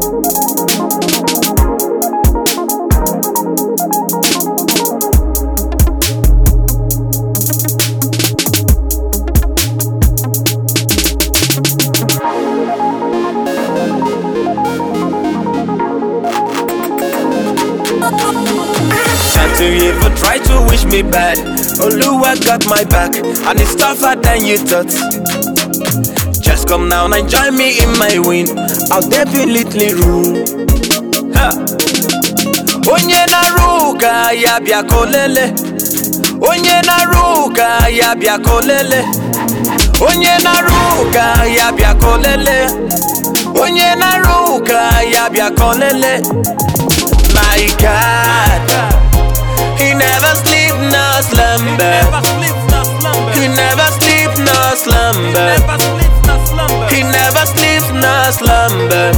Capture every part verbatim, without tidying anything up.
To even try to wish me bad. Oluwa got my back, and it's tougher than you thought. Just come now and join me in my win. I'll definitely rule. Ha. Onye naruka ya bia kolele. Onye naruka ya bia kolele. Onye naruka ya bia kolele. Onye naruka ya bia kolele. My God. He never sleep no slumber. He never sleep no slumber. He never sleep no slumber.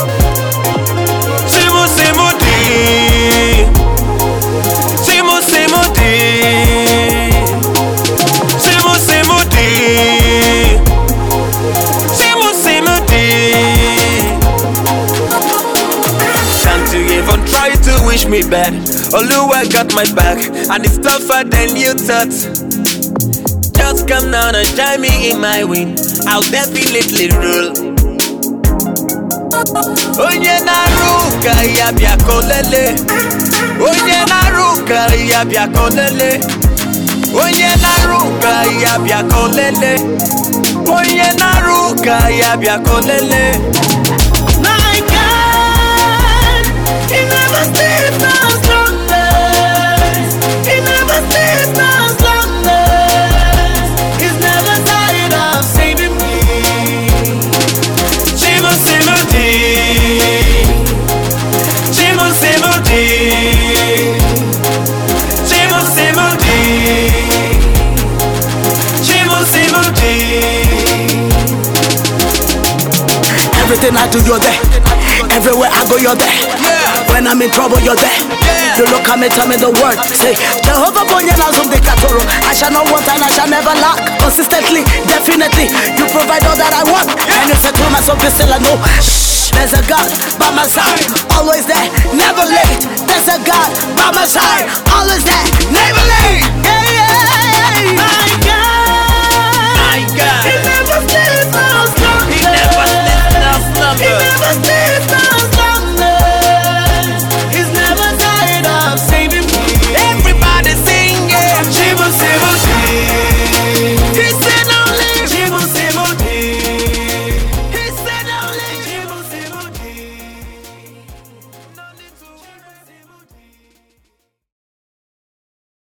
Simu simu di. Simu simu di. Simu simu di. Simu simu di. Can't you even try to wish me bad? Oluwa got my back, and it's tougher than you thought. Just come down and join me in my win. I'll definitely rule. Onye naruka ya bia kolele. Onye naruka ya bia kolele. Onye naruka ya bia kolele. Onye naruka ya bia kolele. My God, He never sleeps no slumbers. He never sleeps no slumbers. He's never tired of saving me. Chimu simu di. Chimu simu di. Chimu simu di. Chimu simu di. Everything I do, you're there. Everywhere I go, you're there. Yeah. When I'm in trouble, you're there. Yeah. You look at me, tell me the word. Say, Jehovah Bonyana Zumbi Katoro. I shall not want and I shall never lack. Consistently, definitely, you provide all that I want. Yeah. And you say to myself, this still I know. Shh, there's a God by my side, always there, never late. There's a God by my side, always there, never late. Yeah, yeah, yeah.